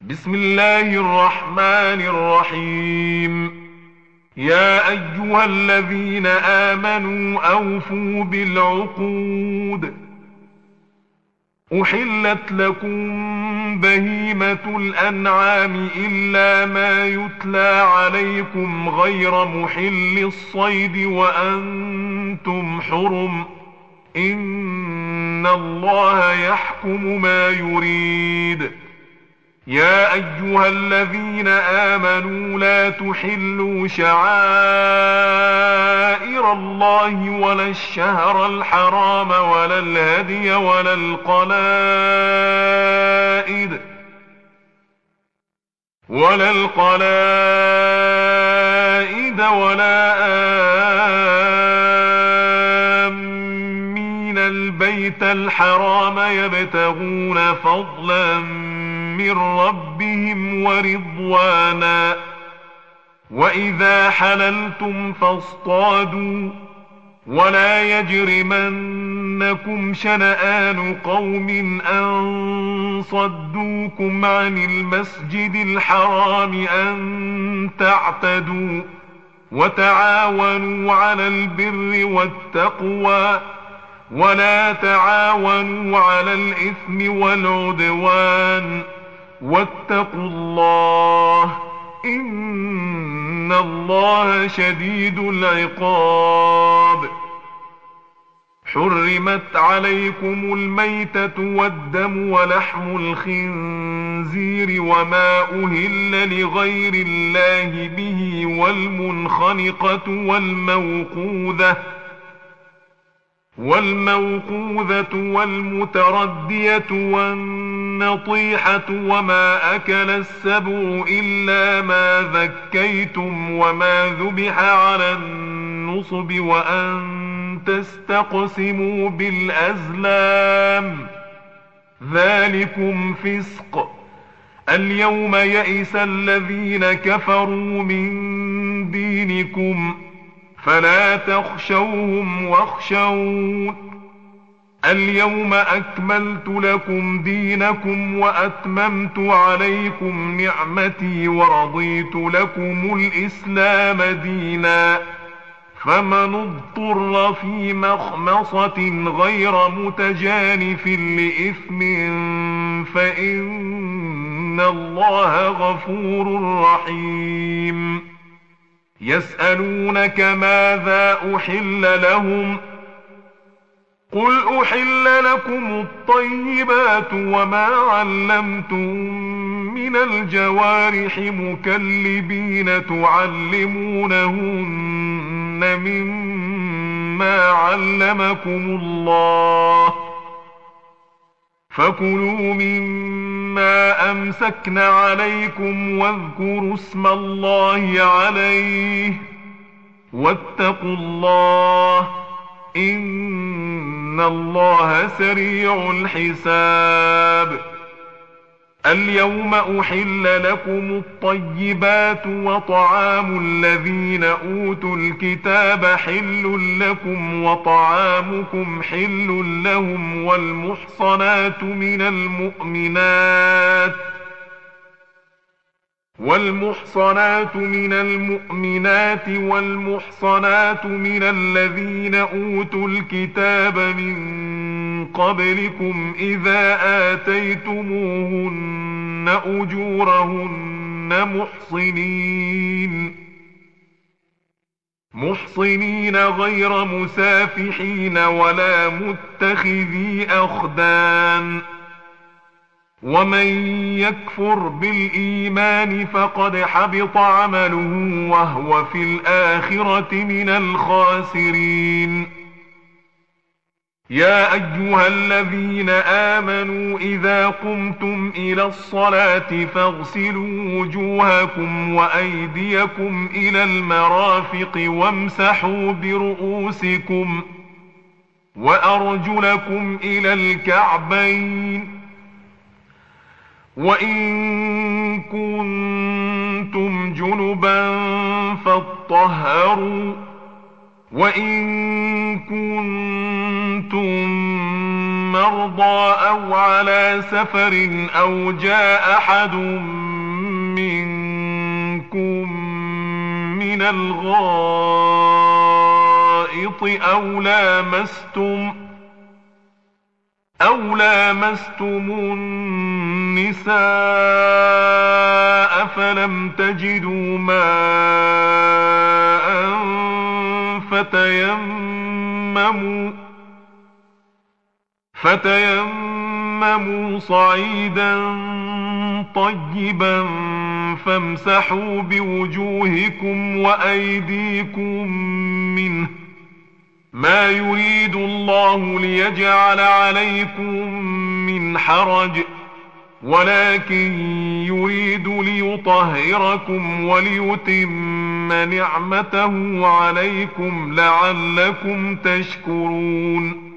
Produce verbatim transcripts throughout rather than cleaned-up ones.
بسم الله الرحمن الرحيم. يا أيها الذين آمنوا أوفوا بالعقود. أحلت لكم بهيمة الأنعام إلا ما يتلى عليكم غير محل الصيد وأنتم حرم. إن الله يحكم ما يريد. يا أيها الذين آمنوا لا تحلوا شعائر الله ولا الشهر الحرام ولا الهدي ولا القلائد ولا القلائد ولا آمين البيت الحرام يبتغون فضلا من ربهم ورضوانا. وإذا حللتم فاصطادوا ولا يجرمنكم شنآن قوم أن صدوكم عن المسجد الحرام أن تعتدوا. وتعاونوا على البر والتقوى ولا تعاونوا على الإثم والعدوان. واتقوا الله إن الله شديد العقاب. حرمت عليكم الميتة والدم ولحم الخنزير وما أهل لغير الله به والمنخنقة والموقوذة والموقوذة والمتردية والنطيحة وما أكل السبع إلا ما ذكيتم وما ذبح على النصب وأن تستقسموا بالأزلام ذلكم فسق. اليوم يئس الذين كفروا من دينكم فلا تخشوهم واخشون. اليوم أكملت لكم دينكم وأتممت عليكم نعمتي ورضيت لكم الإسلام دينا. فمن اضطر في مخمصة غير متجانف لإثم فإن الله غفور رحيم. يسألونك ماذا أحل لهم قل أحل لكم الطيبات وما علمتم من الجوارح مكلبين تعلمونهن مما علمكم الله فكلوا مما أمسكن عليكم واذكروا اسم الله عليه واتقوا الله إن الله سريع الحساب. اليوم أحل لكم الطيبات وطعام الذين أوتوا الكتاب حل لكم وطعامكم حل لهم والمحصنات من المؤمنات والمحصنات من المؤمنات والمحصنات من الذين أوتوا الكتاب من قبلكم إذا آتيتموهن أجورهن محصنين محصنين غير مسافحين ولا متخذي أخدان. ومن يكفر بالإيمان فقد حبط عمله وهو في الآخرة من الخاسرين. يا أيها الذين آمنوا إذا قمتم إلى الصلاة فاغسلوا وجوهكم وأيديكم إلى المرافق وامسحوا برؤوسكم وأرجلكم إلى الكعبين. وإن كنتم جنبا فاطهروا وإن كنتم مرضى أو على سفر أو جاء أحد منكم من الغائط أو لامستم أو لامستم النساء فلم تجدوا ماء فتيمموا فتيمموا صعيدا طيبا فامسحوا بوجوهكم وأيديكم منه ما يريد الله ليجعل عليكم من حرج ولكن يريد ليطهركم وليتم نعمته عليكم لعلكم تشكرون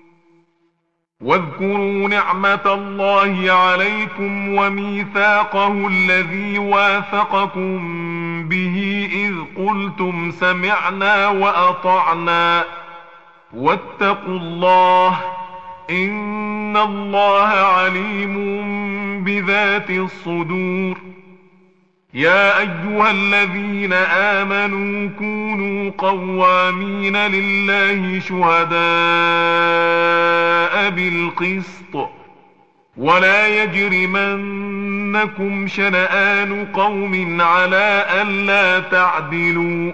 واذكروا نعمة الله عليكم وميثاقه الذي واثقكم به إذ قلتم سمعنا وأطعنا واتقوا الله إن الله عليم بذات الصدور يا أيها الذين آمنوا كونوا قوامين لله شهداء بالقسط ولا يجرمنكم شنآن قوم على ألا تعدلوا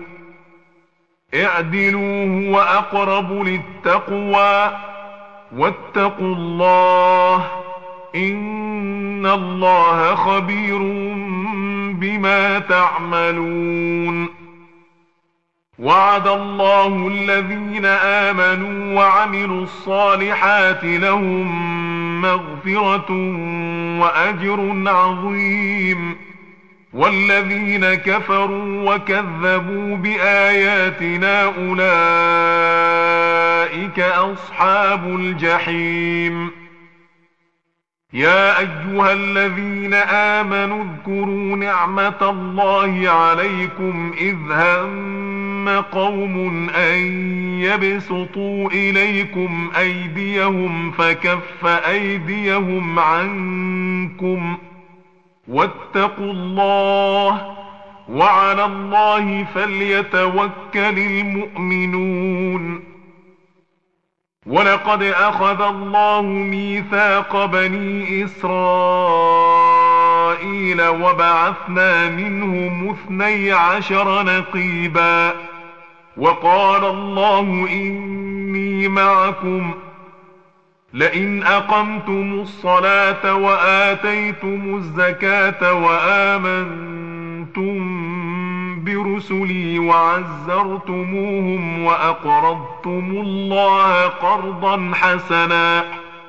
اعدلوا هو أقرب للتقوى واتقوا الله إن الله خبير بما تعملون وعد الله الذين آمنوا وعملوا الصالحات لهم مغفرة وأجر عظيم والذين كفروا وكذبوا بآياتنا أولئك أصحاب الجحيم يا أيها الذين آمنوا اذكروا نعمة الله عليكم إذ هم قوم أن يبسطوا إليكم أيديهم فكف أيديهم عنكم واتقوا الله وعلى الله فليتوكل المؤمنون ولقد أخذ الله ميثاق بني إسرائيل وبعثنا منهم اثني عشر نقيبا وقال الله إني معكم لئن أقمتم الصلاة وآتيتم الزكاة وآمنتم برسلي وعزرتموهم وأقرضتم الله قرضا حسنا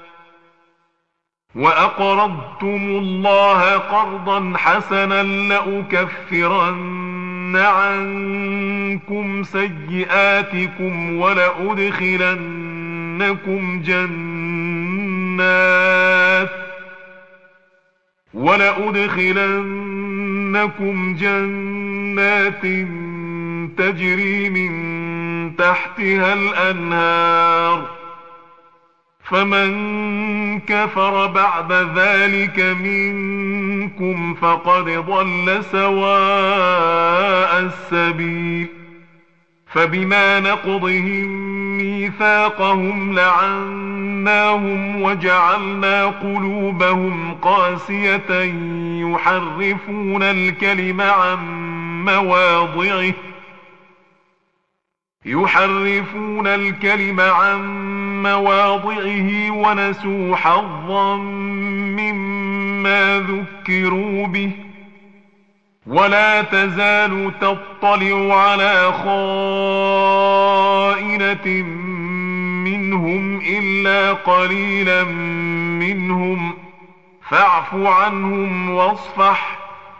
وأقرضتم الله قرضا حسنا لأكفرن عنكم سيئاتكم ولأدخلنكم جنات ولأدخلنكم جنات تجري من تحتها الأنهار فمن كفر بعد ذلك منكم فقد ضل سواء السبيل فبما نقضهم ميثاقهم لعناهم وجعلنا قلوبهم قاسية يحرفون الكلم عن مواضعه يحرفون الكلم عن مواضعه ونسوا حظا مما ذكروا به ولا تزال تطلع على خائنة منهم إلا قليلا منهم فاعف عنهم واصفح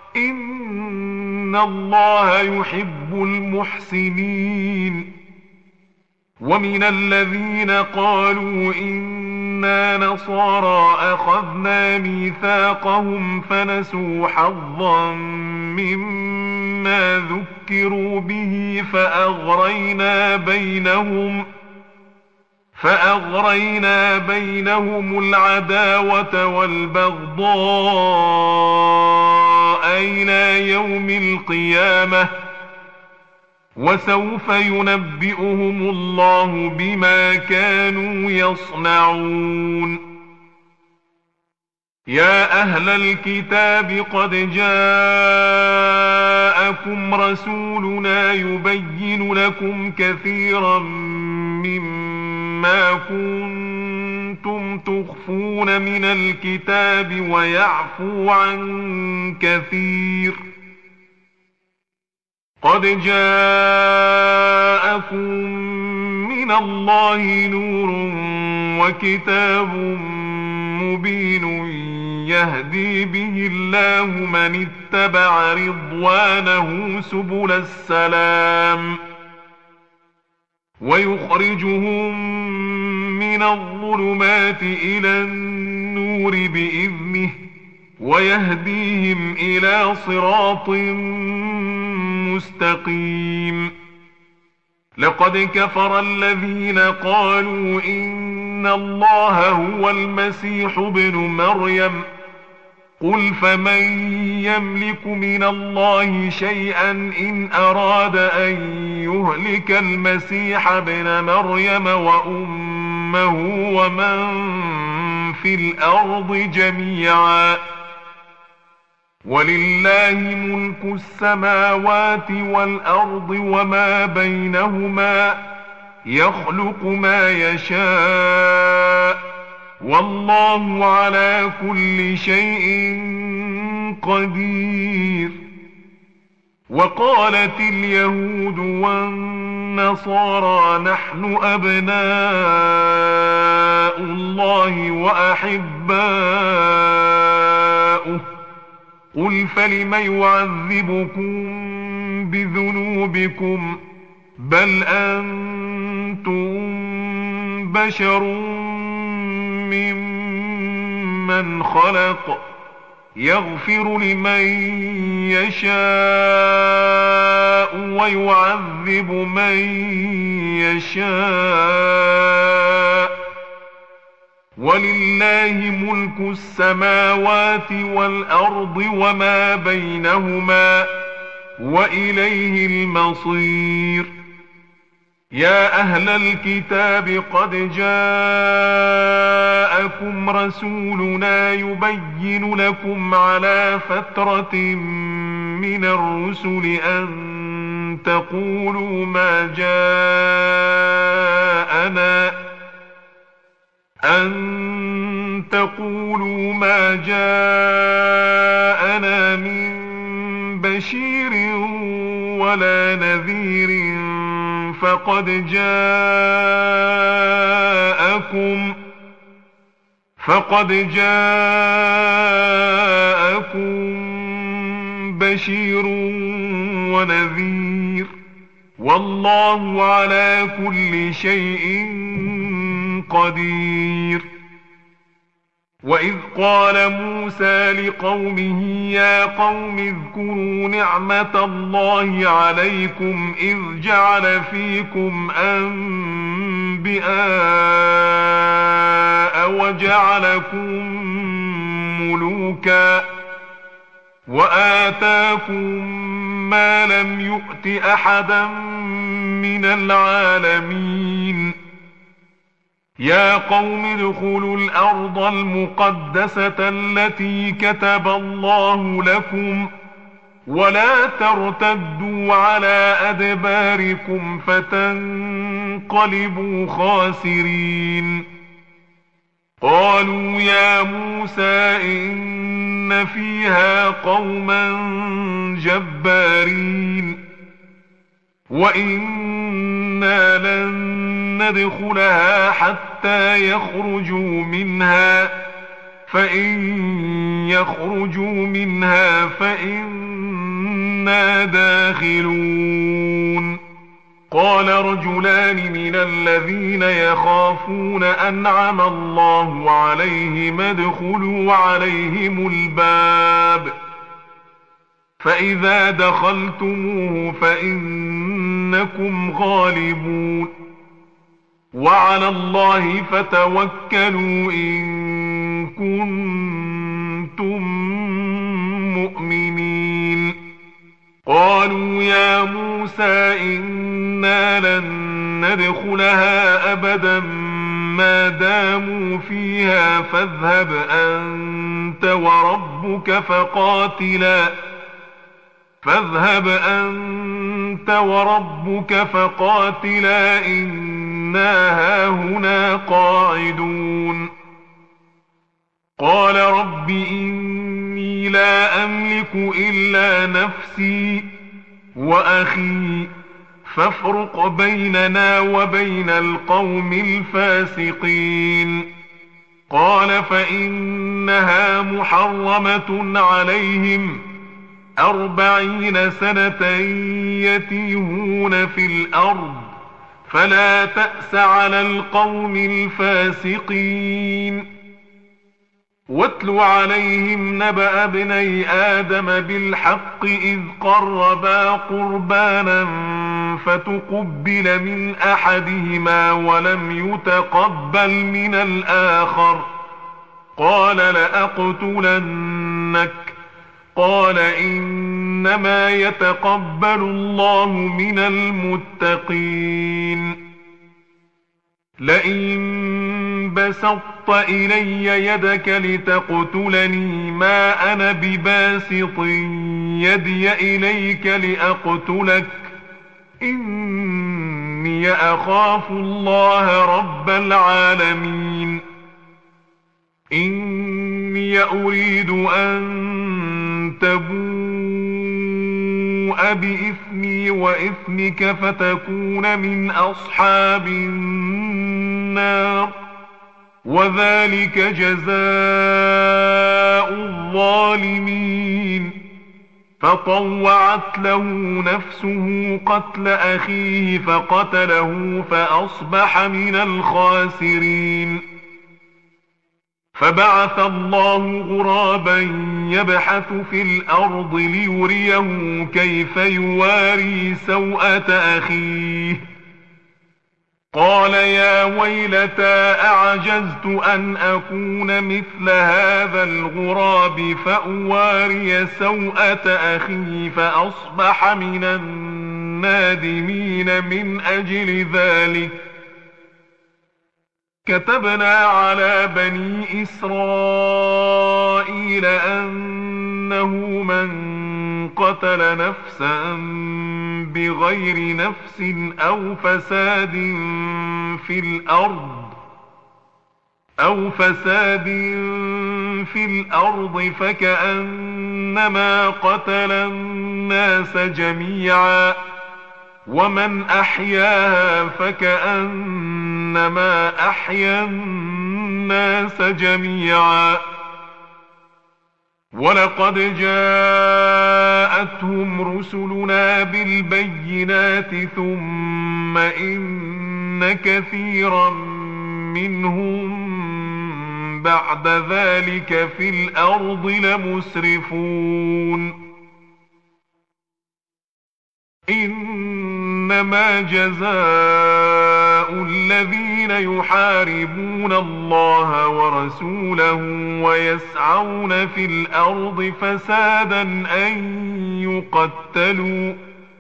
إن الله يحب المحسنين ومن الذين قالوا إنا نصارى أخذنا ميثاقهم فنسوا حظا مما ذكروا به فأغرينا بينهم فأغرينا بينهم العداوة والبغضاء إلى يوم القيامة وسوف ينبئهم الله بما كانوا يصنعون. يا أهل الكتاب قد جاءكم رسولنا يبين لكم كثيرا مما كنتم تخفون من الكتاب ويعفو عن كثير. قد جاءكم من الله نور وكتاب مبين يهدي به الله من اتبع رضوانه سبل السلام ويخرجهم من الظلمات إلى النور بإذنه ويهديهم إلى صراط مستقيم. لقد كفر الذين قالوا إن الله هو المسيح ابن مريم قل فمن يملك من الله شيئا إن أراد أن يهلك المسيح ابن مريم وأمه ومن في الأرض جميعا ولله ملك السماوات والأرض وما بينهما يخلق ما يشاء والله على كل شيء قدير. وقالت اليهود والنصارى نحن أبناء الله وأحباؤه قل فلم يعذبكم بذنوبكم بل أنتم بشر ممن خلق يغفر لمن يشاء ويعذب من يشاء ولله ملك السماوات والأرض وما بينهما وإليه المصير. يا أهل الكتاب قد جاءكم رسولنا يبين لكم على فترة من الرسل أن تقولوا ما جاءنا أن تقولوا ما جاءنا من بشير ولا نذير فقد جاءكم فقد جاءكم بشير ونذير والله على كل شيء قدير. وإذ قال موسى لقومه يا قوم اذكروا نعمة الله عليكم إذ جعل فيكم أنبياء وجعلكم ملوكا وآتاكم ما لم يؤت أحدا من العالمين. يا قوم ادخلوا الأرض المقدسة التي كتب الله لكم ولا ترتدوا على أدباركم فتنقلبوا خاسرين. قالوا يا موسى إن فيها قوما جبارين وإنا لن ندخلها حتى يخرجوا منها فإن يخرجوا منها فإنا داخلون. قال رجلان من الذين يخافون أنعم الله عليهم ادخلوا عليهم الباب فإذا دخلتموه فإنكم غالبون وعلى الله فتوكلوا إن كنتم مؤمنين. قالوا يا موسى إنا لن ندخلها أبدا ما داموا فيها فاذهب أنت وربك فقاتلا فاذهب أنت وربك فقاتلا إنا هاهنا قاعدون. قال رب إني لا أملك إلا نفسي وأخي فافرق بيننا وبين القوم الفاسقين. قال فإنها محرمة عليهم أربعين سنة يتيهون في الأرض فلا تأس على القوم الفاسقين. واتل عليهم نبأ ابني آدم بالحق إذ قربا قربانا فتقبل من أحدهما ولم يتقبل من الآخر قال لأقتلنك قال إنما يتقبل الله من المتقين. لئن بسطت إلي يدك لتقتلني ما أنا بباسط يدي إليك لأقتلك إني أخاف الله رب العالمين. إني أريد أن تبوء بإثمي وإثمك فتكون من أصحاب النار وذلك جزاء الظالمين. فطوعت له نفسه قتل أخيه فقتله فأصبح من الخاسرين. فبعث الله غرابا يبحث في الأرض ليريه كيف يواري سوءة أخيه قال يا ويلتى أعجزت أن أكون مثل هذا الغراب فأواري سوءة أخي فأصبح من النادمين. من أجل ذلك كتبنا على بني إسرائيل أنه من قتل نفسا بغير نفس أو فساد في الأرض أو فساد في الأرض فكأنما قتل الناس جميعا ومن أحياها فكأنما أحيا الناس جميعا. ولقد جاءتهم رسلنا بالبينات ثم إن كثيرا منهم بعد ذلك في الأرض لمسرفون. إنما جزاء الذين يحاربون الله ورسوله ويسعون في الأرض فسادا أن يقتلوا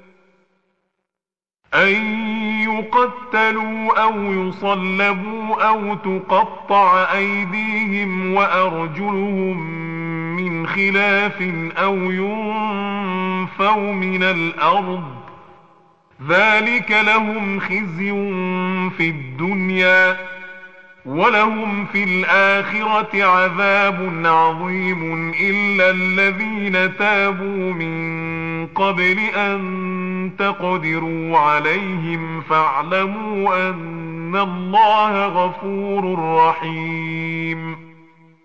أن يقتلوا أو يصلبوا أو تقطع أيديهم وأرجلهم من خلاف أو ينفوا من الأرض ذلك لهم خزي في الدنيا ولهم في الآخرة عذاب عظيم. إلا الذين تابوا من قبل أن تقدروا عليهم فاعلموا أن الله غفور رحيم.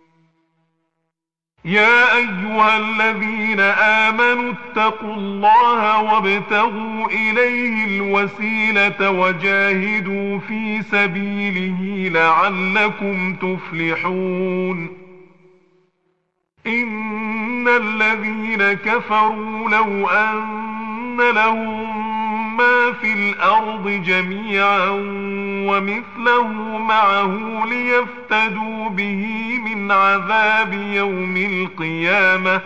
يا أيها الذين آمنوا اتقوا الله وابتغوا إليه الوسيلة وجاهدوا في سبيله لعلكم تفلحون. إن الذين كفروا لو أن لهم ما في الأرض جميعا ومثله معه ليفتدوا به من عذاب يوم القيامة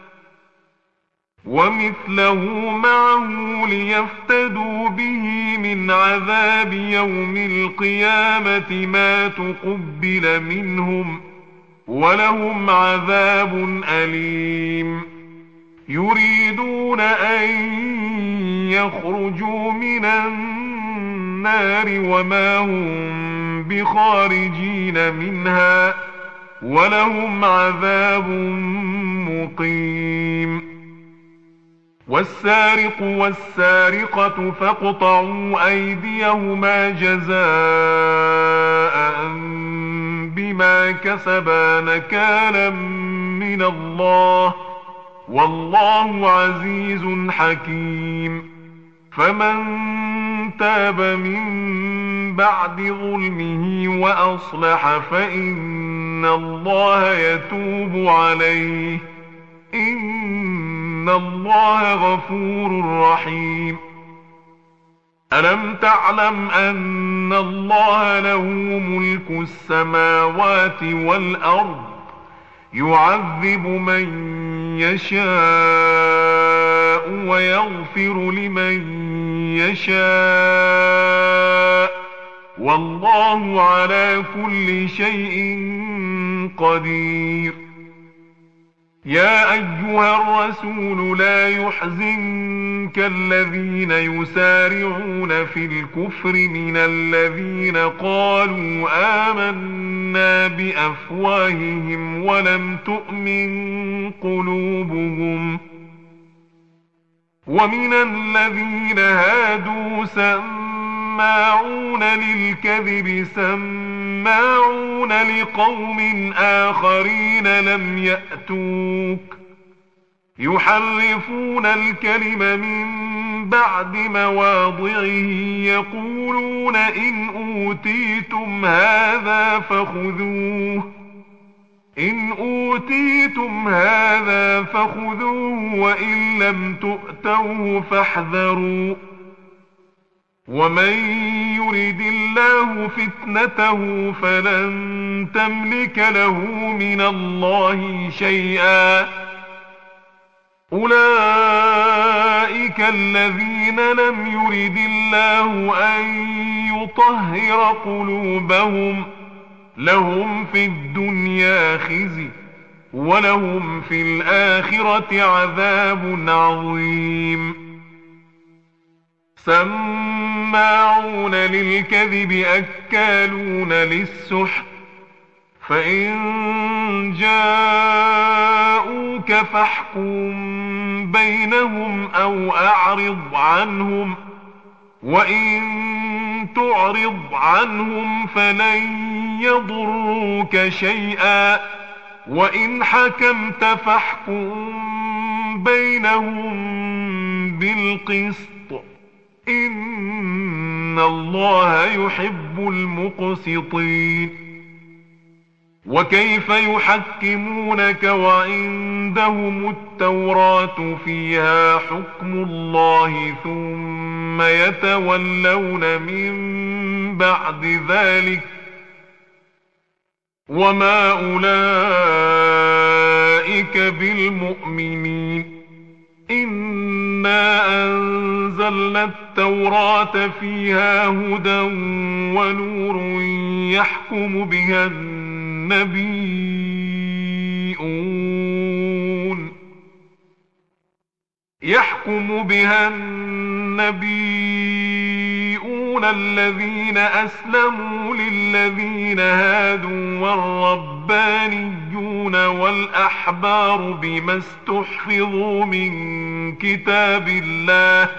ومثله معه ليفتدوا به من عذاب يوم القيامة ما تقبل منهم ولهم عذاب أليم. يريدون أن يخرجوا من النار وما هم بخارجين منها ولهم عذاب مقيم. والسارق والسارقة فاقطعوا أيديهما جزاء بما كسبا نكالا من الله والله عزيز حكيم. فمن تاب من بعد ظلمه وأصلح فإن الله يتوب عليه إن الله غفور رحيم. ألم تعلم أن الله له ملك السماوات والأرض يعذب من يشاء ويغفر لمن يشاء والله على كل شيء قدير. يا أيها الرسول لا يحزنك الذين يسارعون في الكفر من الذين قالوا آمنا بأفواههم ولم تؤمن قلوبهم ومن الذين هادوا سماعون للكذب سماعون لقوم آخرين لم يأتوك يحرفون الكلم من بعد مواضعه يقولون إن أوتيتم هذا فخذوه إن أوتيتم هذا فخذوه وإن لم تؤتوه فاحذروا ومن يرد الله فتنته فلن تملك له من الله شيئا. أولئك الذين لم يرد الله أن يطهر قلوبهم لهم في الدنيا خزي ولهم في الآخرة عذاب عظيم. سماعون للكذب أكالون للسحت فإن جاءوك فاحكم بينهم أو أعرض عنهم وإن تعرض عنهم فلن يضروك شيئا وإن حكمت فاحكم بينهم بالقسط إن الله يحب المقسطين. وكيف يحكمونك وعندهم التوراة فيها حكم الله ثم يتولون من بعد ذلك وما أولئك بالمؤمنين. إنا أنزلنا التوراة فيها هدى ونور يحكم بها النبيون يحكم بها النبيون الذين أسلموا للذين هادوا والربانيون والأحبار بما استحفظوا من كتاب الله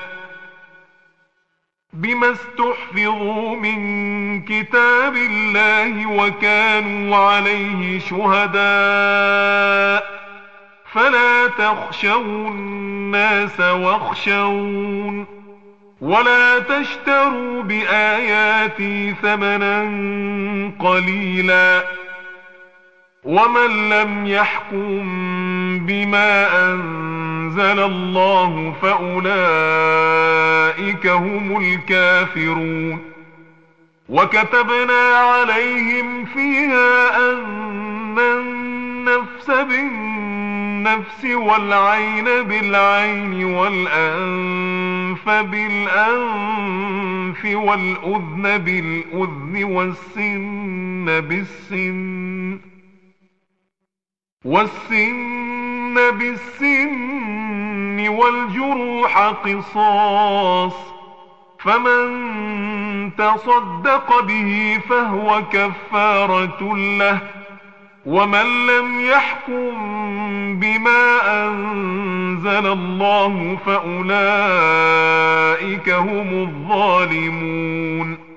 بما استحفظوا من كتاب الله وكانوا عليه شهداء فلا تخشوا الناس واخشون ولا تشتروا بآياتي ثمنا قليلا ومن لم يحكم بما أنزل الله فأولئك هم الكافرون. وكتبنا عليهم فيها أن النفس بالنفس والعين بالعين والأنف بالأنف والأذن بالأذن والسن بالسن والسن بالسن والجروح قصاص، فمن تصدق به فهو كفارة له، ومن لم يحكم بما أنزل الله فأولئك هم الظالمون.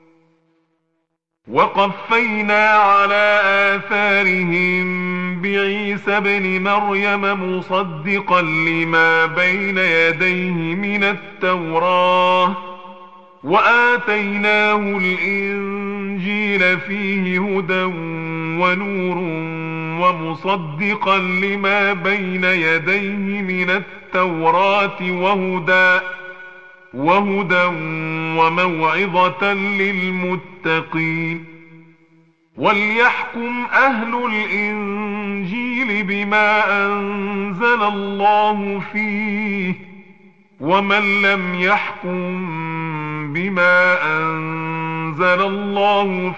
وقفينا على آثارهم بعيسى ابن مريم مصدقا لما بين يديه من التوراة، وآتيناه الإنجيل فيه هدى ونور ومصدقا لما بين يديه من التوراة وهدى وهدى وموعظة للمتقين. وليحكم أهل الإنجيل بما أنزل الله فيه، ومن لم يحكم بما أنزل الله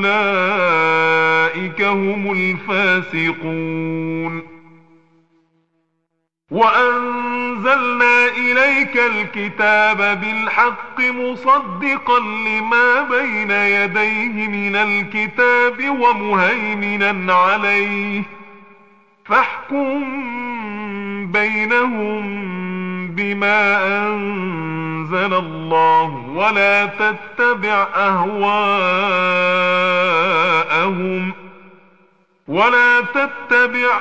فأولئك هم الفاسقون. وأنزلنا إليك الكتاب بالحق مصدقا لما بين يديه من الكتاب ومهيمنا عليه، فاحكم بينهم بما أنزل الله، ولا تتبع أهواءهم ولا تتبع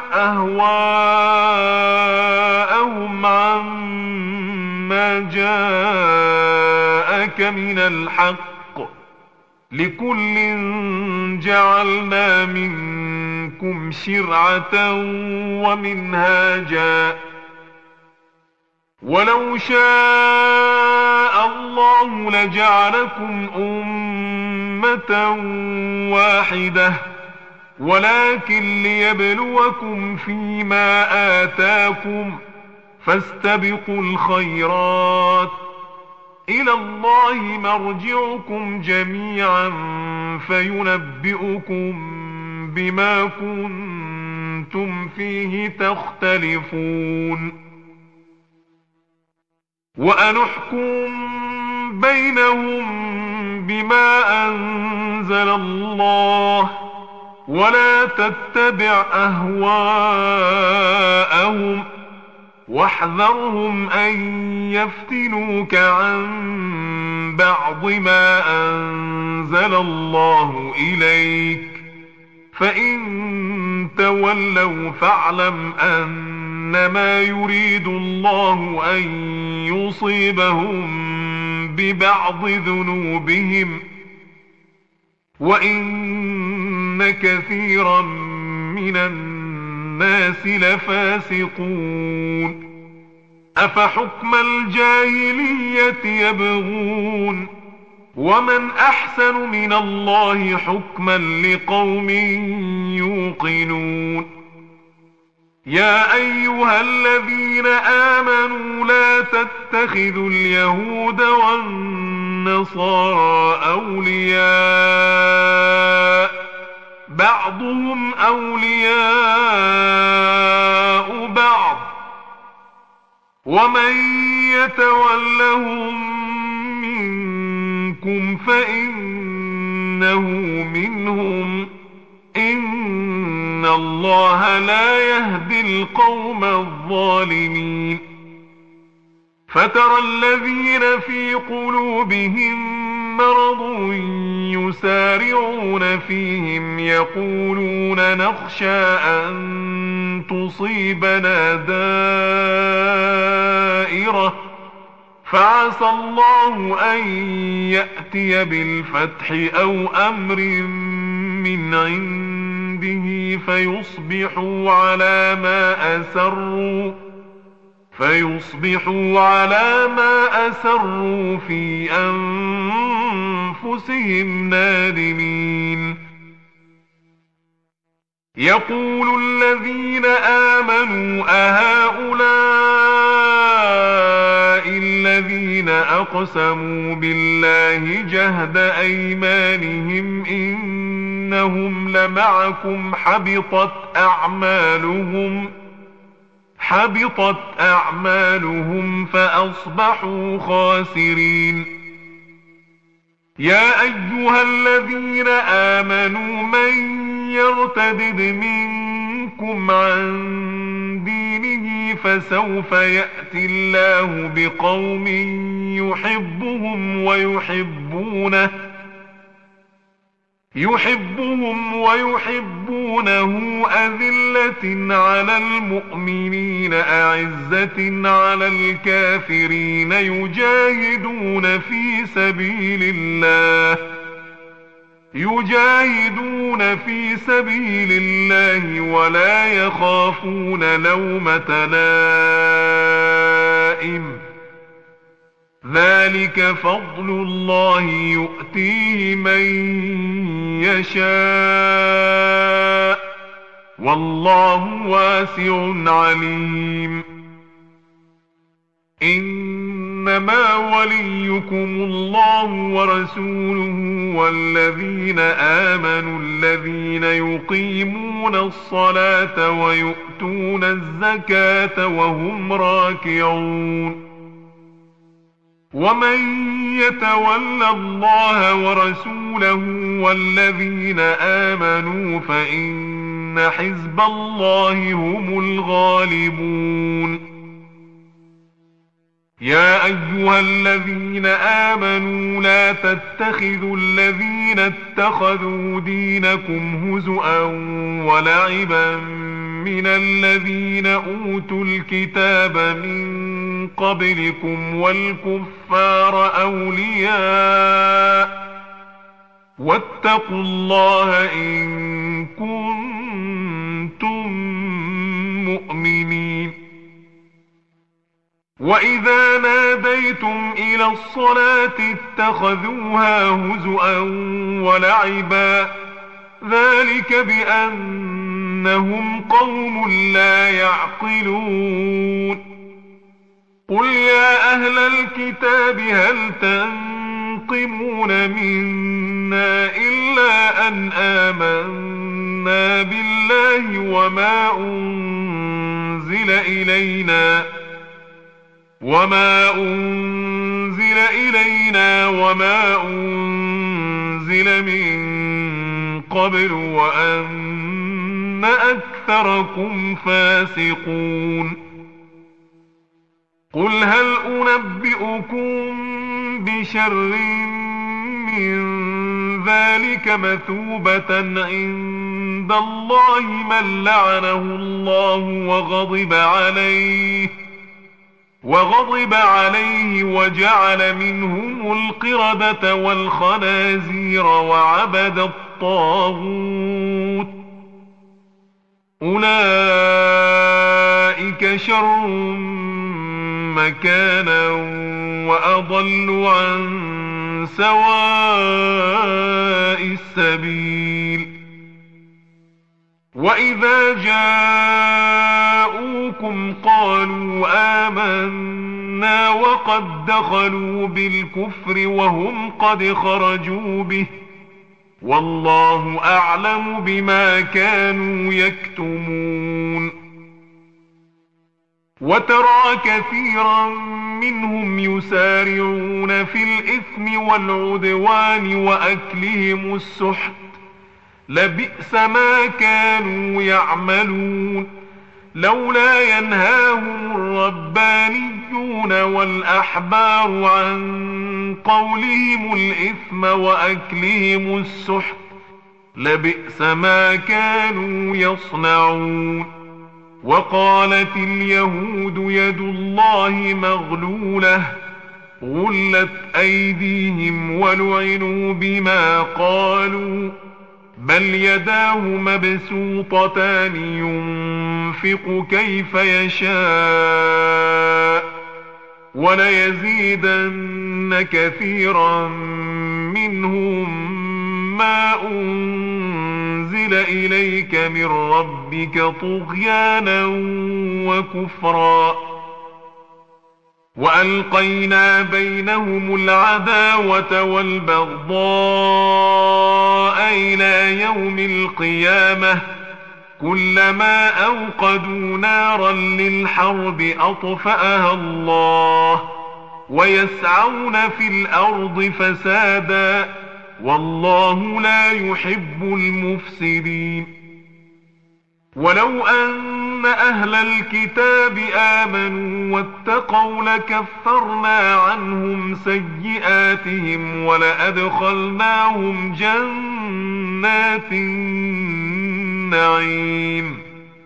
أهواءهم عما جاءك من الحق، لكل جعلنا منكم شرعة ومنهاجا، ولو شاء الله لجعلكم أمة واحدة، ولكن ليبلوكم فيما آتاكم، فاستبقوا الخيرات، إلى الله مرجعكم جميعا فينبئكم بما كنتم فيه تختلفون. وأنحكم بينهم بما أنزل الله، ولا تتبع أهواءهم، واحذرهم أن يفتنوك عن بعض ما أنزل الله إليك، فإن تولوا فاعلم أنما يريد الله أن يصيبهم ببعض ذنوبهم، وإن كثيرا من الناس لفاسقون. أفحكم الجاهلية يبغون، ومن أحسن من الله حكما لقوم يوقنون. يا أيها الذين آمنوا لا تتخذوا اليهود والنصارى أولياء، بعضهم أولياء بعض، ومن يتولهم منكم فإنه منهم، إن الله لا يهدي القوم الظالمين. فترى الذين في قلوبهم مرض يسارعون فيهم يقولون نخشى أن تصيبنا دائرة، فعسى الله أن يأتي بالفتح أو أمر من عنده فيصبحوا على ما أسروا فيصبحوا على ما أسروا في أنفسهم أنفسهم نادمين. يقول الذين آمنوا أهؤلاء الذين أقسموا بالله جهد أيمانهم إنهم لمعكم حبطت أعمالهم حبطت أعمالهم فأصبحوا خاسرين. يا أيها الذين آمنوا من يرتدد منكم عن دينه فسوف يأتي الله بقوم يحبهم ويحبونه يحبهم ويحبونه أذلة على المؤمنين أعزة على الكافرين يجاهدون في سبيل الله يجاهدون في سبيل الله ولا يخافون لومة لائم. ذلك فضل الله يؤتيه من يشاء والله واسع عليم. إنما وليكم الله ورسوله والذين آمنوا الذين يقيمون الصلاة ويؤتون الزكاة وهم راكعون. ومن يتول الله ورسوله والذين آمنوا فإن حزب الله هم الغالبون. يا أيها الذين آمنوا لا تتخذوا الذين اتخذوا دينكم هزؤا ولعبا من الذين أوتوا الكتاب من قبلكم والكفار أولياء واتقوا الله إن كنتم مؤمنين. وإذا ناديتم إلى الصلاة اتخذوها هزؤا ولعبا ذلك بأنهم قوم لا يعقلون. قل يا أهل الكتاب هل تنقمون منا إلا أن آمنا بالله وما أنزل إلينا وما أنزل إلينا وما أنزل من قبل وأن أكثركم فاسقون. قل هل أنبئكم بشر من ذلك مثوبة عند الله من لعنه الله وغضب عليه وغضب عليه وجعل منهم القردة والخنازير وعبد الطاغوت أولئك شر مكانا وأضل عن سواء السبيل. وإذا جاءوكم قالوا آمنا وقد دخلوا بالكفر وهم قد خرجوا به والله أعلم بما كانوا يكتمون. وترى كثيرا منهم يسارعون في الإثم والعدوان وأكلهم السحت لبئس ما كانوا يعملون. لولا ينهاهم الربانيون والأحبار عن قولهم الإثم وأكلهم السحت لبئس ما كانوا يصنعون. وقالت اليهود يد الله مغلولة غلت أيديهم ولعنوا بما قالوا بل يداه مبسوطتان ينفق كيف يشاء وليزيدن كثيرا منهم ما أنزل إليك من ربك طغيانا وكفرا وألقينا بينهم العداوة والبغضاء إلى يوم القيامة كلما أوقدوا نارا للحرب أطفأها الله ويسعون في الأرض فسادا والله لا يحب المفسدين. ولو أن أهل الكتاب آمنوا واتقوا لكفرنا عنهم سيئاتهم ولأدخلناهم جنات النعيم.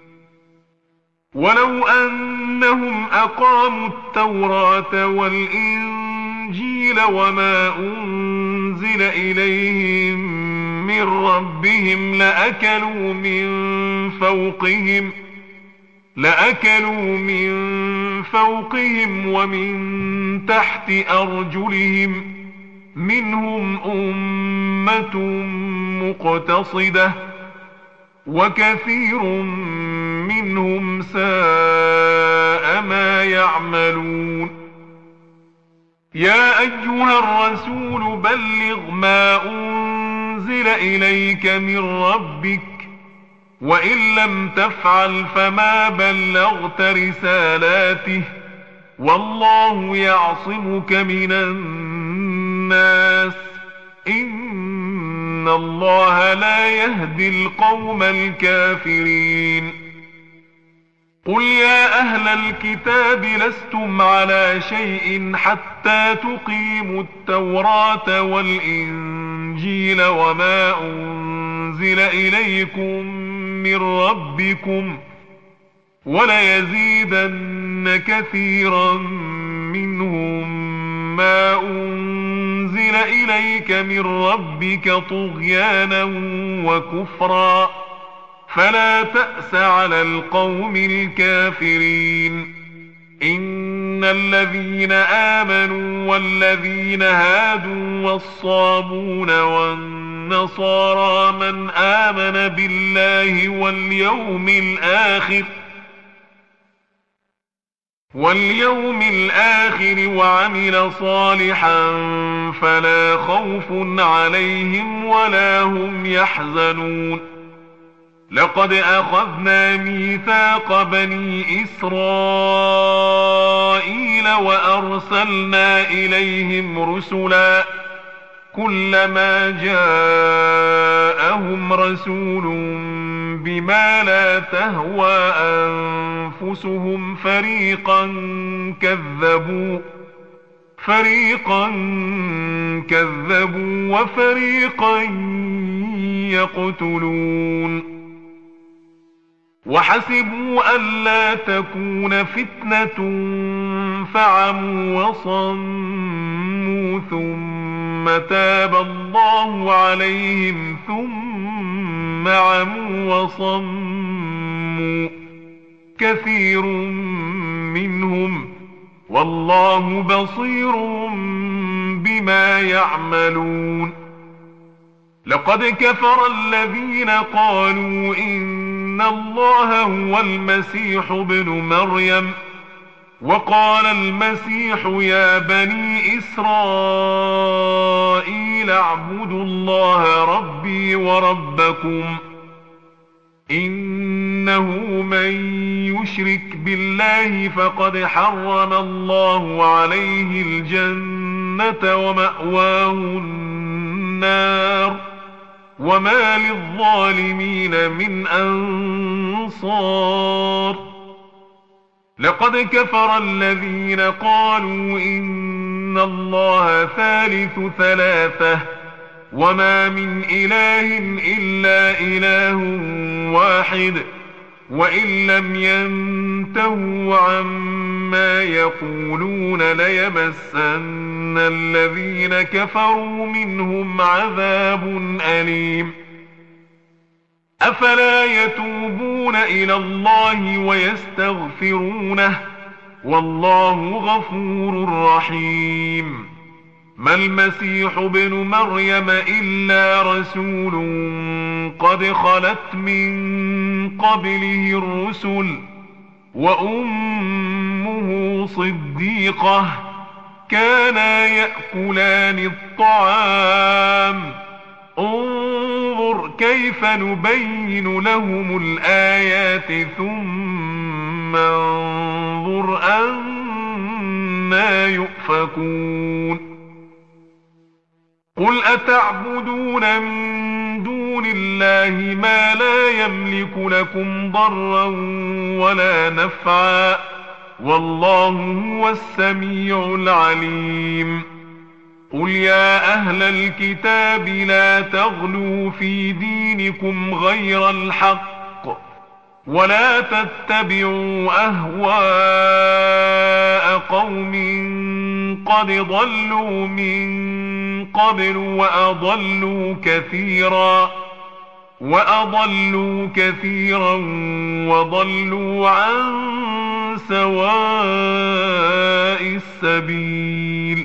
ولو أنهم أقاموا التوراة والإنجيل وما أنزل إليهم من ربهم لأكلوا من فوقهم لأكلوا من فوقهم ومن تحت أرجلهم منهم أمة مقتصدة وكثير منهم ساء ما يعملون. يا أيها الرسول بلغ ما أنزل إليك من ربك وإن لم تفعل فما بلغت رسالاته والله يعصمك من الناس إن الله لا يهدي القوم الكافرين. قل يا أهل الكتاب لستم على شيء حتى تقيموا التوراة والإنجيل وما أنزل إليكم من ربكم وليزيدن كثيرا منهم ما أنزل إليك من ربك طغيانا وكفرا فلا تأس على القوم الكافرين. إن الذين آمنوا والذين هادوا والصابون والنصارى من آمن بالله واليوم الآخر واليوم الآخر وعمل صالحا فلا خوف عليهم ولا هم يحزنون. لقد أخذنا ميثاق بني إسرائيل وأرسلنا إليهم رسلا كلما جاءهم رسول بما لا تهوى أنفسهم فريقا كذبوا فريقا كذبوا وفريقا يقتلون. وحسبوا ألا تكون فتنة فعموا وصموا ثم تاب الله عليهم ثم عموا وصموا كثير منهم والله بصير بما يعملون. لقد كفر الذين قالوا إن الله هو المسيح ابن مريم وقال المسيح يا بني إسرائيل اعبدوا الله ربي وربكم إنه من يشرك بالله فقد حرم الله عليه الجنة ومأواه النار وما للظالمين من أنصار. لقد كفر الذين قالوا إن الله ثالث ثلاثة وما من إله إلا إله واحد وإن لم ينتهوا عما يقولون ليمسن الذين كفروا منهم عذاب أليم. أفلا يتوبون إلى الله ويستغفرونه والله غفور رحيم. ما المسيح ابن مريم إلا رسول قد خلت من قبله الرسل وأمه صديقة كانا يأكلان الطعام انظر كيف نبين لهم الآيات ثم انظر أنا يؤفكون قل أتعبدون من دون الله ما لا يملك لكم ضرا ولا نفعا والله هو السميع العليم قل يا أهل الكتاب لا تغلوا في دينكم غير الحق ولا تتبعوا أهواء قوم قد ضلوا من قبل وأضلوا كثيرا وأضلوا كثيرا وضلوا عن سواء السبيل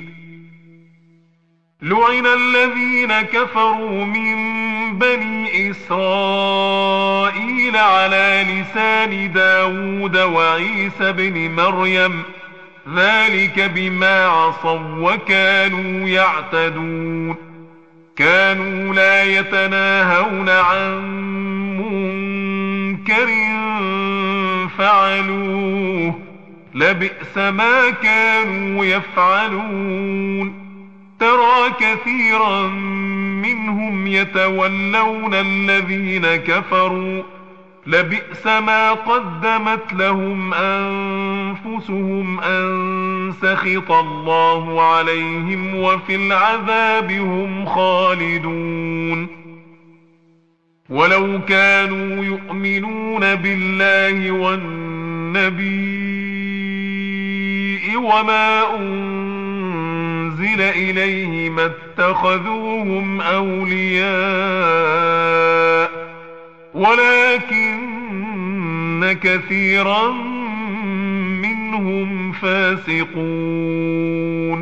لعن الذين كفروا من بني إسرائيل على لسان داود وعيسى بن مريم ذلك بما عصوا وكانوا يعتدون كانوا لا يتناهون عن منكر فعلوه لبئس ما كانوا يفعلون ترى كثيرا منهم يتولون الذين كفروا لبئس ما قدمت لهم أنفسهم أن سخط الله عليهم وفي العذاب هم خالدون ولو كانوا يؤمنون بالله والنبي وما أنزل إليه ما اتخذوهم أولياء ولكن كثيرا منهم فاسقون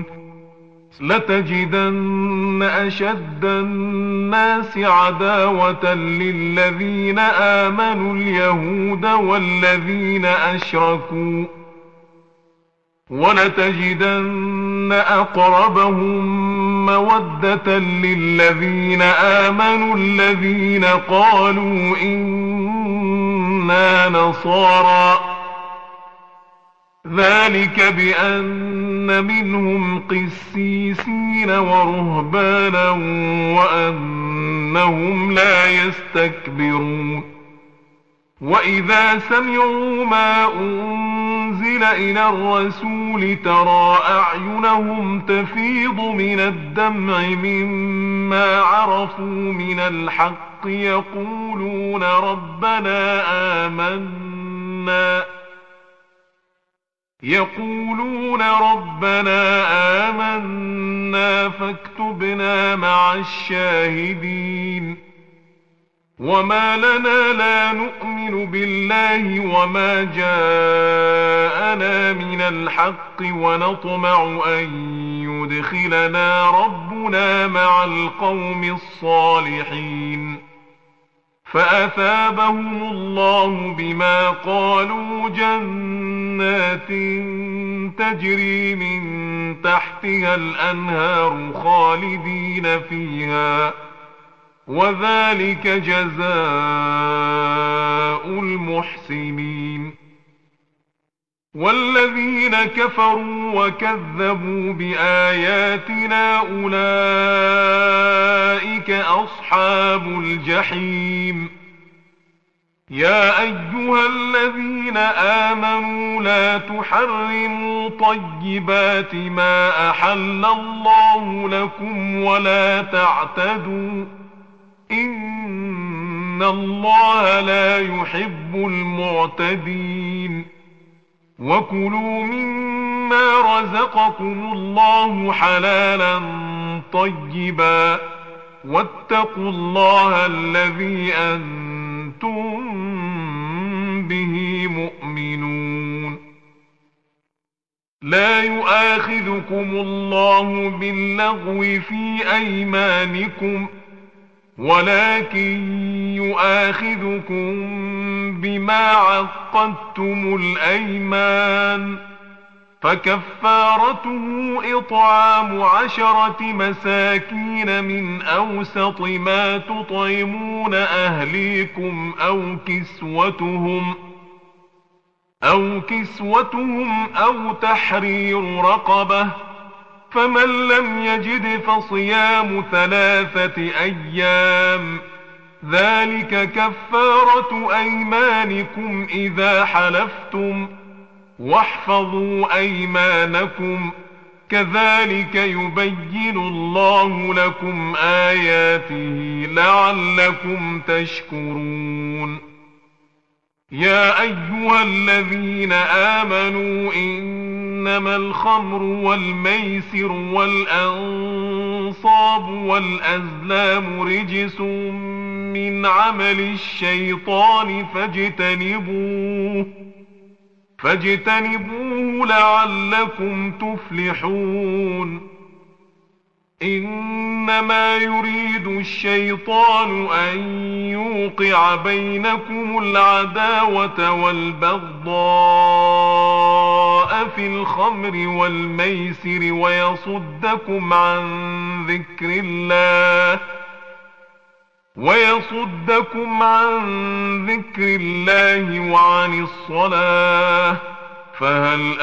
لتجدن أشد الناس عداوة للذين آمنوا اليهود والذين أشركوا ولتجدن أقربهم مودة للذين آمنوا الذين قالوا إنا نصارى ذلك بأن منهم قسيسين ورهبانا وأنهم لا يستكبرون وإذا سمعوا ما أنزل إلى الرسول ترى أعينهم تفيض من الدمع مما عرفوا من الحق يقولون ربنا آمنا يقولون ربنا آمنا فاكتبنا مع الشاهدين وما لنا لا نؤمن بالله وما جاءنا من الحق ونطمع أن يدخلنا ربنا مع القوم الصالحين فأثابهم الله بما قالوا جنات تجري من تحتها الأنهار خالدين فيها وذلك جزاء المحسنين والذين كفروا وكذبوا بآياتنا أولئك أصحاب الجحيم يا أيها الذين آمنوا لا تحرموا طيبات ما أحل الله لكم ولا تعتدوا إن الله لا يحب المعتدين وكلوا مما رزقكم الله حلالا طيبا واتقوا الله الذي أنتم به مؤمنون لا يؤاخذكم الله باللغو في أيمانكم ولكن يؤاخذكم بما عقدتم الأيمان، فكفارته إطعام عشرة مساكين من أوسط ما تطعمون أهليكم أو كسوتهم أو كسوتهم أو تحرير رقبة، فمن لم يجد فصيام ثلاثة أيام، ذلك كفارة أيمانكم إذا حلفتم، واحفظوا أيمانكم، كذلك يبين الله لكم آياته لعلكم تشكرون. يا أيها الذين آمنوا إنما الخمر والميسر والأنصاب والأزلام رجس من عمل الشيطان فاجتنبوه فاجتنبوه لعلكم تفلحون. إنما يريد الشيطان أن يوقع بينكم العداوة والبغضاء في الخمر والميسر ويصدكم عن ذكر الله ويصدكم عن ذكر الله وعن الصلاة، فهل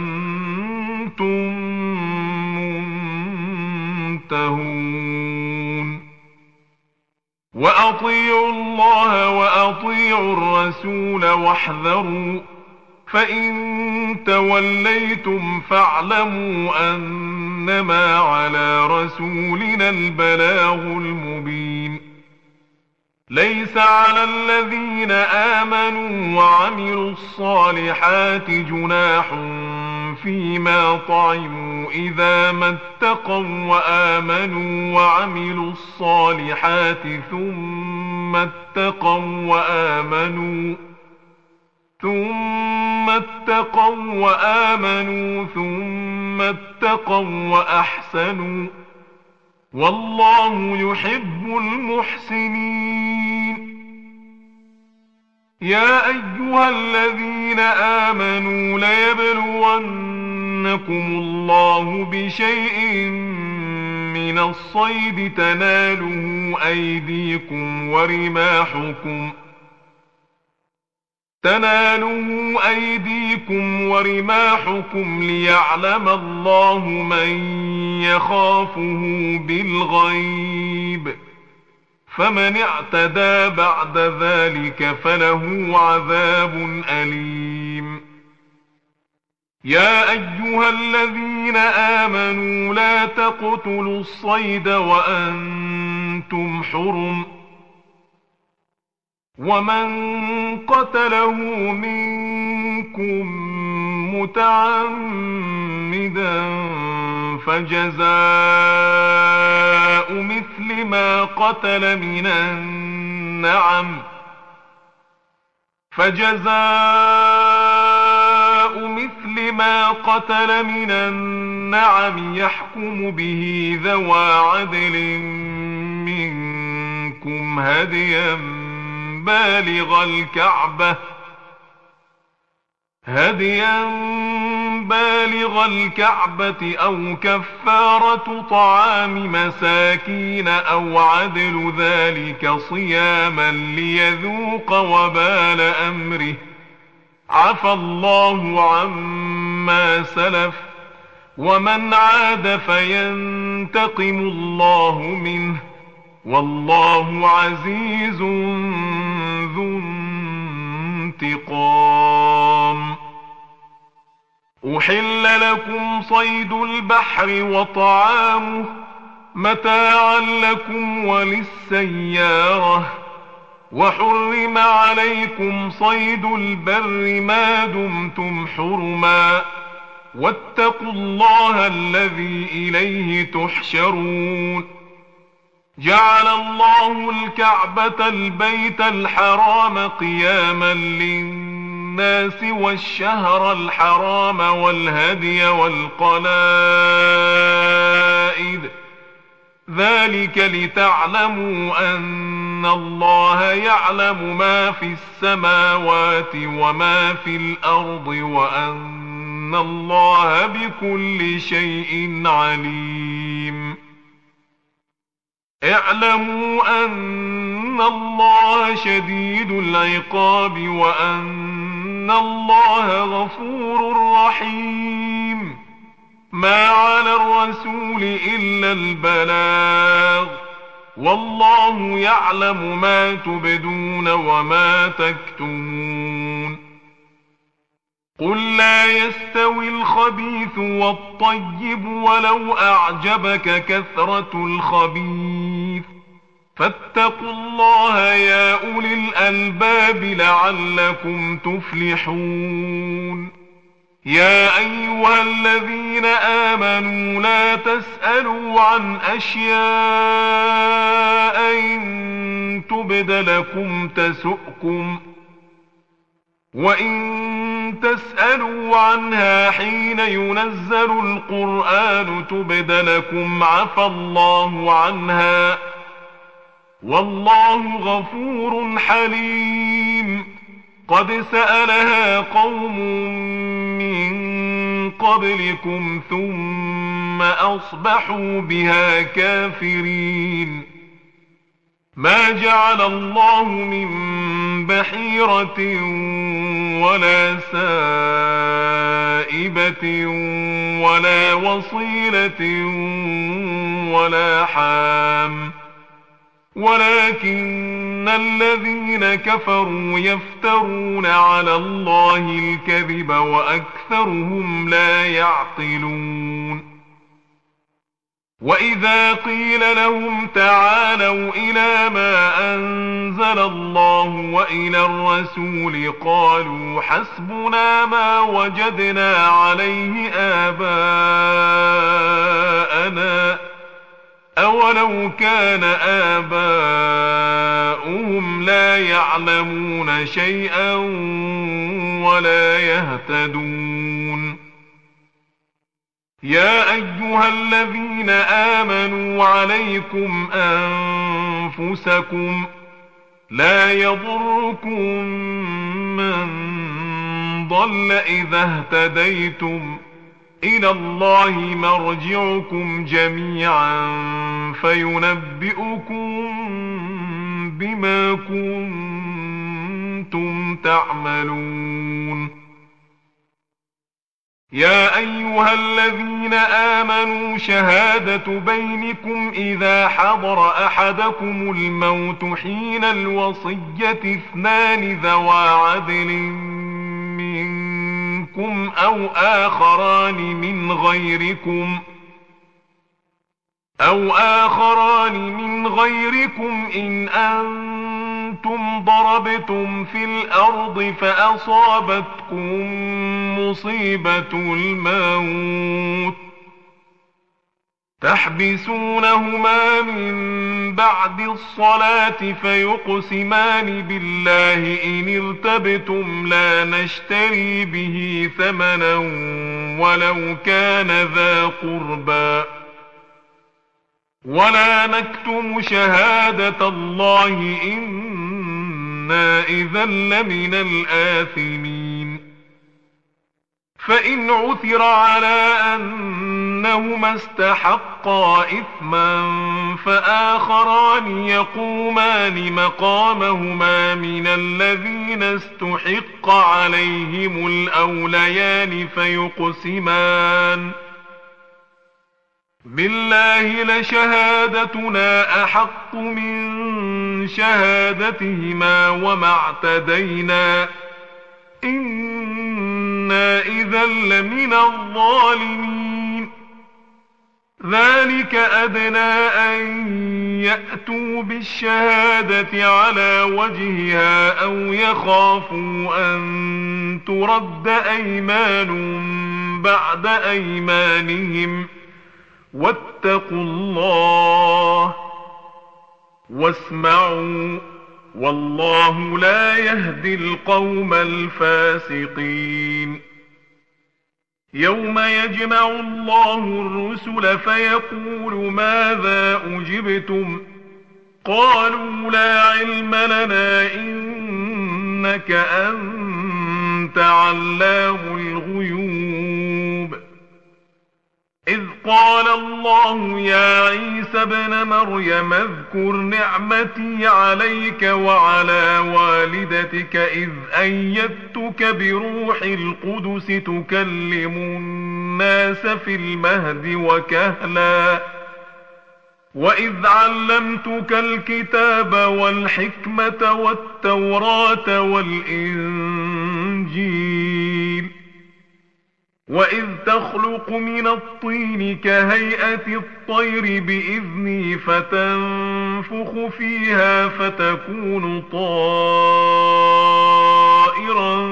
أنتم منتهون؟ وأطيعوا الله وأطيعوا الرسول واحذروا، فإن توليتم فاعلموا أنما على رسولنا البلاغ المبين. ليس على الذين آمنوا وعملوا الصالحات جناح فيما طعموا إذا ما اتقوا وآمنوا وعملوا الصالحات ثم اتقوا وآمنوا ثم اتقوا وآمنوا ثم اتقوا وأحسنوا، والله يحب المحسنين. يا أيها الذين آمنوا ليبلونكم الله بشيء من الصيد تناله أيديكم ورماحكم تناله أيديكم ورماحكم ليعلم الله من يخافه بالغيب، فمن اعتدى بعد ذلك فله عذاب أليم. يا أيها الذين آمنوا لا تقتلوا الصيد وأنتم حرم، ومن قتله منكم متعمدا فجزاء مثل ما قتل من النعم فجزاء مثل ما قتل من النعم يحكم به ذوى عدل منكم هديا بالغ الكعبة هديا بالغ الكعبة أو كفارة طعام مساكين أو عدل ذلك صياما ليذوق وبال أمره، عفى الله عما سلف، ومن عاد فينتقم الله منه، والله عزيز ذو انتقام. أحل لكم صيد البحر وطعامه متاعا لكم وللسيارة، وحرم عليكم صيد البر ما دمتم حرما، واتقوا الله الذي إليه تحشرون. جعل الله الكعبة البيت الحرام قياما للناس الناس والشهر الحرام والهدي والقلائد ذلك لتعلموا أن الله يعلم ما في السماوات وما في الأرض وأن الله بكل شيء عليم. اعلموا أن الله شديد العقاب وأن الله غفور رحيم. ما على الرسول إلا البلاغ والله يعلم ما تبدون وما تكتمون. قل لا يستوي الخبيث والطيب ولو أعجبك كثرة الخبيث فاتقوا الله يا أولي الألباب لعلكم تفلحون. يا أيها الذين آمنوا لا تسألوا عن أشياء إن تبد لكم تسؤكم وإن تسألوا عنها حين ينزل القرآن تبد لكم عفى الله عنها والله غفور حليم. قد سألها قوم من قبلكم ثم أصبحوا بها كافرين. ما جعل الله من بحيرة ولا سائبة ولا وصيلة ولا حام ولكن الذين كفروا يفترون على الله الكذب وأكثرهم لا يعقلون. وإذا قيل لهم تعالوا إلى ما أنزل الله وإلى الرسول قالوا حسبنا ما وجدنا عليه آباءنا أولو كان آباؤهم لا يعلمون شيئا ولا يهتدون. يا أيها الذين آمنوا عليكم أنفسكم لا يضركم من ضل إذا اهتديتم إلى الله مرجعكم جميعا فينبئكم بما كنتم تعملون. يا أيها الذين آمنوا شهادة بينكم إذا حضر أحدكم الموت حين الوصية اثنان ذوى عدل منكم أو آخران من غيركم أو آخران من غيركم إن أنتم ضربتم في الأرض فأصابتكم مصيبة الموت تحبسونهما من بعد الصلاة فيقسمان بالله إن ارتبتم لا نشتري به ثمنا ولو كان ذا قربى ولا نكتم شهادة الله إنا إذا لمن الآثمين. فإن عثر على أنهما استحقا إثما فآخران يقومان مقامهما من الذين استحق عليهم الأوليان فيقسمان بالله لشهادتنا أحق من شهادتهما وما اعتدينا إنا إذا لمن الظالمين. ذلك أدنى أن يأتوا بالشهادة على وجهها أو يخافوا أن ترد أيمان بعد أيمانهم واتقوا الله واسمعوا والله لا يهدي القوم الفاسقين. يوم يجمع الله الرسل فيقول ماذا أجبتم؟ قالوا لا علم لنا إنك أنت علام الغيوب. إذ قال الله يا عيسى ابن مريم اذكر نعمتي عليك وعلى والدتك إذ أيدتك بروح القدس تكلم الناس في المهد وكهلا وإذ علمتك الكتاب والحكمة والتوراة والإنجيل وإذ تخلق من الطين كهيئة الطير بإذني فتنفخ فيها فتكون طائرا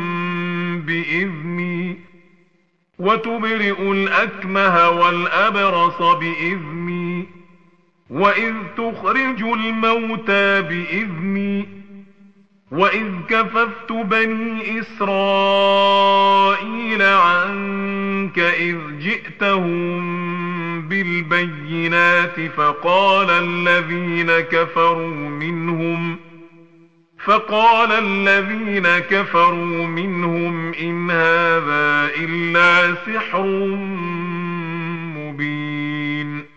بإذني وتبرئ الأكمه والأبرص بإذني وإذ تخرج الموتى بإذني وإذ كففت بني إسرائيل عنك إذ جئتهم بالبينات فقال الذين كفروا منهم فقال الذين كفروا منهم إن هذا إلا سحر مبين.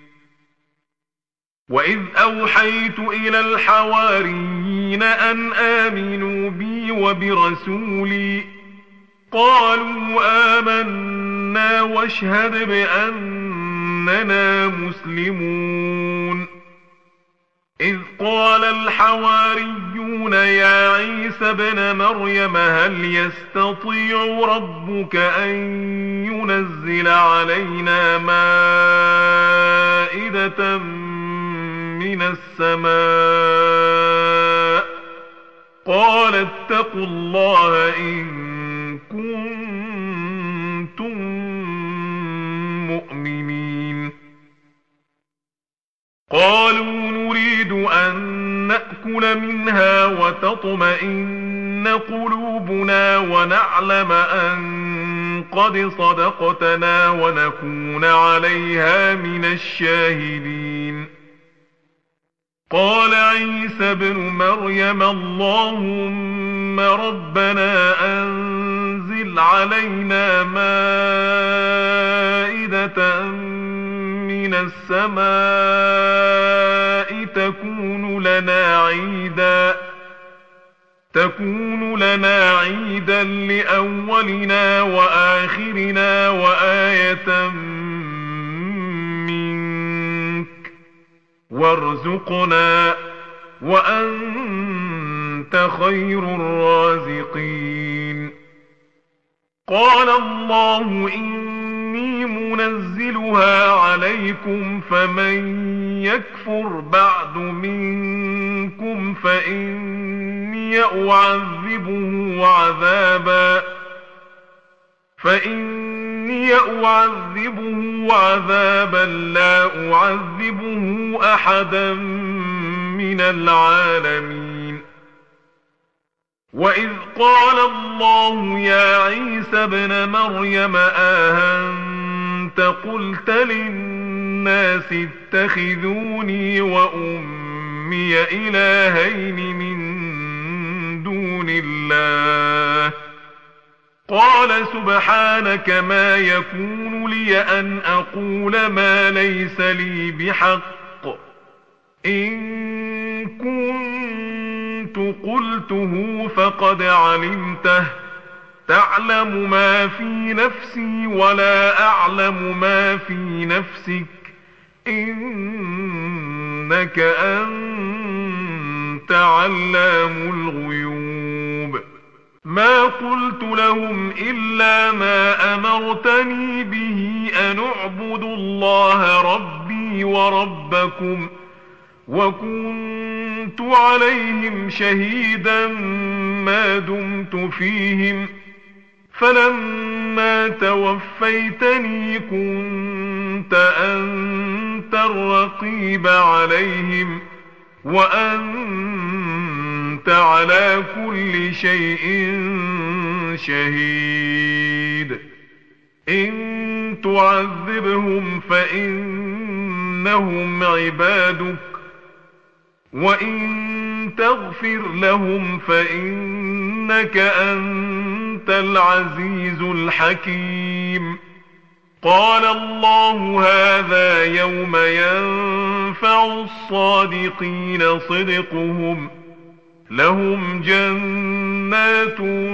وإذ أوحيت إلى الحواريين أن آمنوا بي وبرسولي قالوا آمنا واشهد بأننا مسلمون. إذ قال الحواريون يا عيسى ابن مريم هل يستطيع ربك أن ينزل علينا مائدة من السماء قال اتقوا الله إن كنتم مؤمنين. قالوا نريد أن نأكل منها وتطمئن قلوبنا ونعلم أن قد صدقتنا ونكون عليها من الشاهدين. قال عيسى ابن مريم اللهم ربنا أنزل علينا مائدة من السماء تكون لنا عيدا تكون لنا عيدا لأولنا وآخرنا وآية وارزقنا وأنت خير الرازقين. قال الله إني منزلها عليكم فمن يكفر بعد منكم فإني أعذبه عذابا فإني أعذبه عذابا لا أعذبه أحدا من العالمين. وإذ قال الله يا عيسى ابن مريم أأنت قلت للناس اتخذوني وأمي إلهين من دون الله قال سبحانك ما يكون لي أن أقول ما ليس لي بحق إن كنت قلته فقد علمته تعلم ما في نفسي ولا أعلم ما في نفسك إنك أنت علام الغيوب. ما قلت لهم إلا ما أمرتني به أن اعبدوا الله ربي وربكم وكنت عليهم شهيدا ما دمت فيهم فلما توفيتني كنت أنت الرقيب عليهم وأنت وأنت على كل شيء شهيد إن تعذبهم فإنهم عبادك وإن تغفر لهم فإنك أنت العزيز الحكيم قال الله هذا يوم ينفع الصادقين صدقهم لهم جنات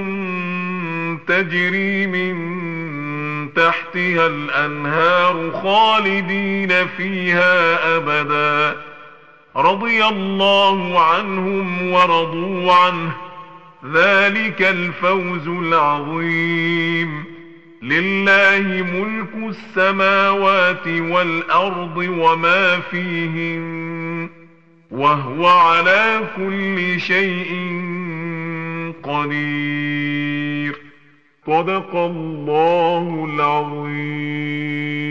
تجري من تحتها الأنهار خالدين فيها أبدا رضي الله عنهم ورضوا عنه ذلك الفوز العظيم لله ملك السماوات والأرض وما فيهن وهو على كل شيء قدير صدق الله العظيم.